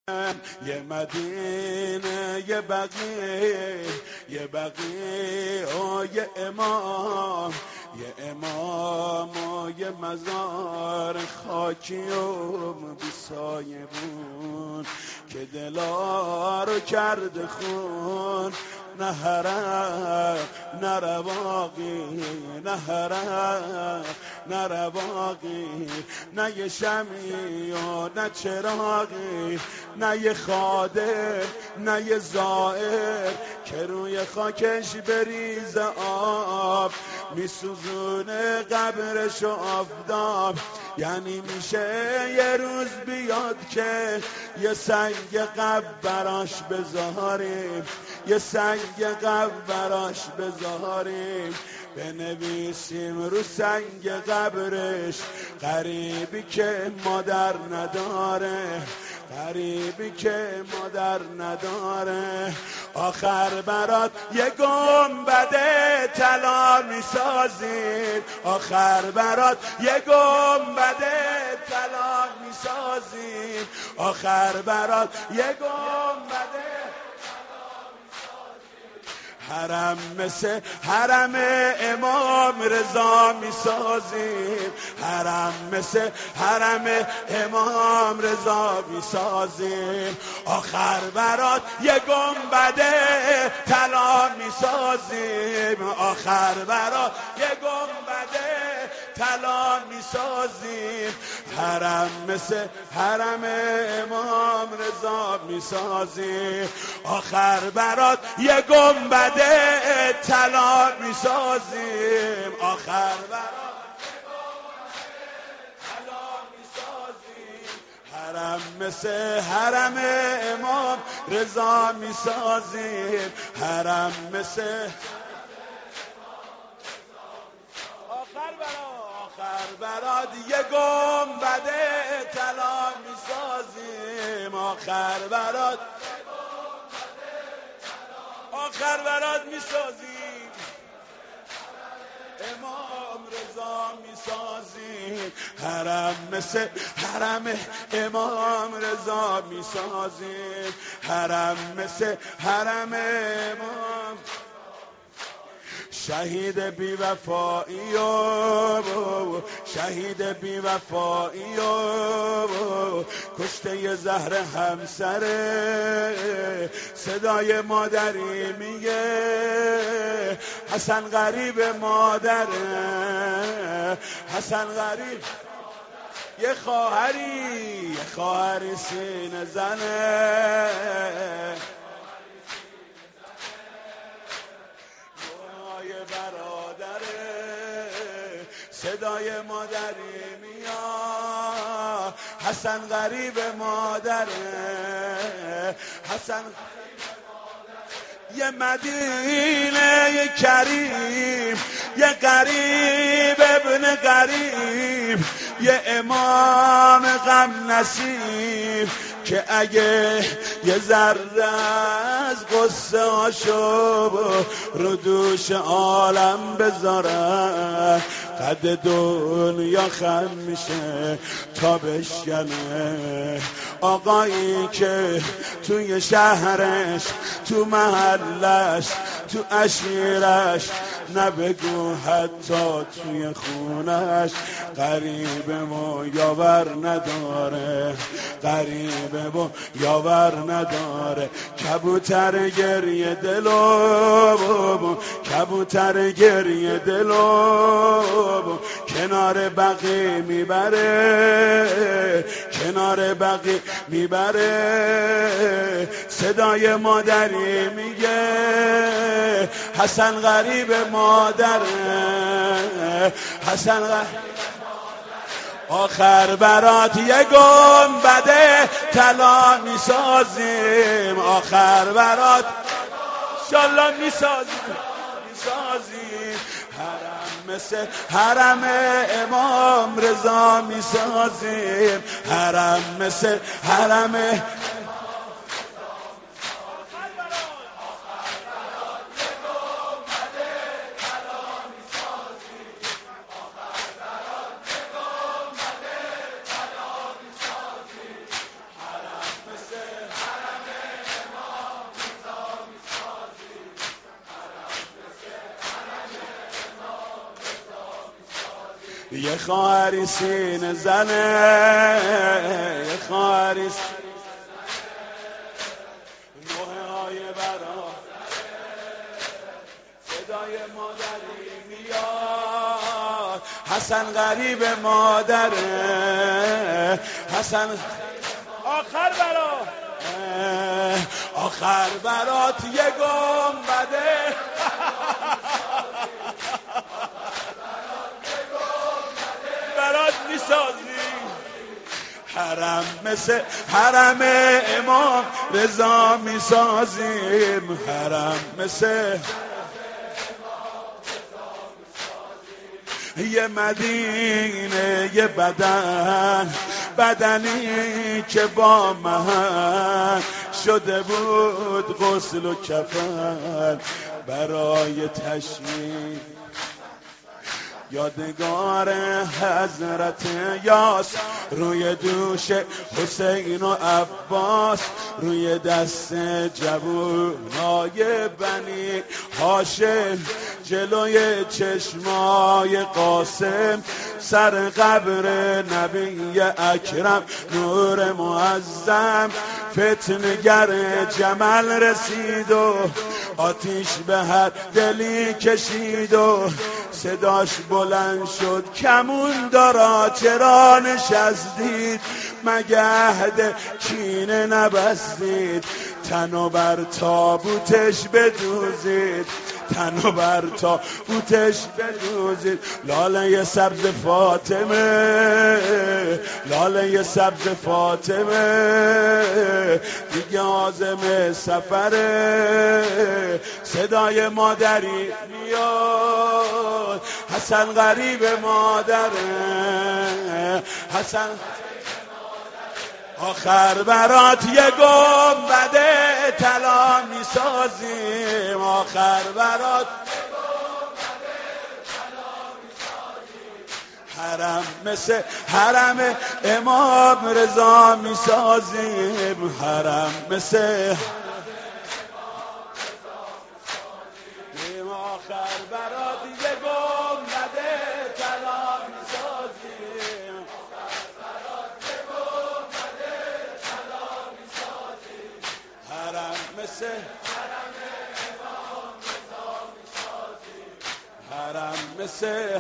یه مدینه یه بقیه، یه بقیه و یه امام، یه امام و یه مزار خاکی و بی سایه بود که دلا رو کرده خون. نه حرم نه رواقی، نه حرم نه رواقی، نه یه شمعی و نه چراغی، نه یه خادم نه یه زائر که روی خاکش بریز آب میسوزونه قبرش و آفتاب. یعنی میشه یه روز بیاد که یه سنگ قبر براش بذاریم، یه سنگ قبر براش بذاریم، بنویسیم رو سنگ قبرش غریبی که مادر نداره، غریبی که مادر نداره. آخر برات یه گنبد طلا میسازیم، آخر برات یه گنبد طلا میسازیم، آخر برات یه گنبد حرم مثل حرم امام رضا میسازیم، حرم مثل حرم امام رضا میسازیم. آخر برات یه گنبد طلا میسازیم، آخر برات یه گنبد طلا میسازیم. حرم مثل حرم امام رضا میسازیم، آخر برات یه گنبد طلا میسازیم، آخر برات طلا میسازیم. حرم مثل حرم امام رضا میسازیم، حرم مثل آخر برات یه گنبد طلا میسازیم، آخر برات آخر برات میسازیم، امام رضا میسازیم. حرم مثل حرم امام رضا میسازیم، حرم مثل حرم امام. شهید بی وفایی و شهید بی وفایی و کشته زهر همسره، صدای مادری میگه حسن غریب مادره، حسن غریب. یه خواهری سینه زنه، برادره، صدای مادری میاد حسن غریب مادره، حسن یه مدینه یه کریم، یه غریب ابن غریب، یه امام غم نصیب که اگه یه ذره از قصه هاشو رو دوش عالم بذاره، قد دنیا خم میشه تا بشکنه. آقایی که توی شهرش، تو محلش، تو عشیرش، نبگو حتی توی خونش، غریب و یاور نداره، غریب و یاور نداره. کبوتر گریه دلو، کبوتر گریه دلو کنار بقی میبره، کنار بقی میبره. صدای مادری میگه حسن غریب مادره، حسن غریب. آخر برات یه گنبد طلا میسازیم، آخر برات انشالله میسازیم. حرم مثل حرم امام رضا میسازیم، حرم مثل حرم. مثل یه خواهری سینه زنه، یه خواهری نوحه های برا صدای مادری میاد، حسن غریب مادره، حسن آخر برات یه گنبده برات میسازی، حرم مثل حرم امام رضا میسازیم، حرم مثل یه مدینه، یه بدنی که با من شده بود غسل و کفن برای تشمیع، یادگار حضرت یاس روی دوش حسین و عباس، روی دست جوونای بنی هاشم، جلوی چشمای قاسم، سر قبر نبی اکرم نور معظم، فتنگر جمل رسید و آتیش به هر دلی کشید و صداش بلند شد کمون دارا چرا نشستید، مگه کینه نبستید، تنو بر تابوتش بدوزید، تنو بر تابوتش بدوزید، لاله سبز فاطمه، لاله سبز فاطمه دیگه عازم سفره، صدای مادری میاد، حسن غریب مادره، حسن آخر برات یه گنبده طلا میسازیم، آخر برات حرم مثل حرم امام رضا میسازیم، حرم مثل آخر برات یه گنبده طلا میسازیم، حرم مثل حرم مثل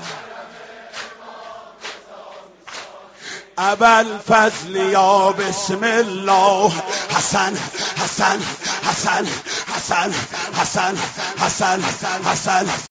ابل فضل یا بسم الله، حسن حسن حسن حسن حسن حسن حسن